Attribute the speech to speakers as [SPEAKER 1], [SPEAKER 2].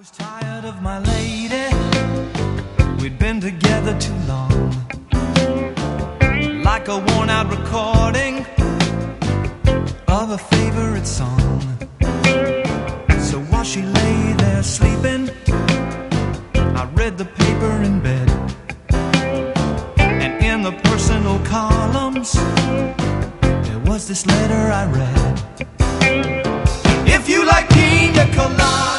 [SPEAKER 1] was tired of my lady. We'd been together too long, like a worn-out recording of a favorite song. So while she lay there sleeping, I read the paper in bed, and in the personal columns there was this letter I read. If you like pina colada,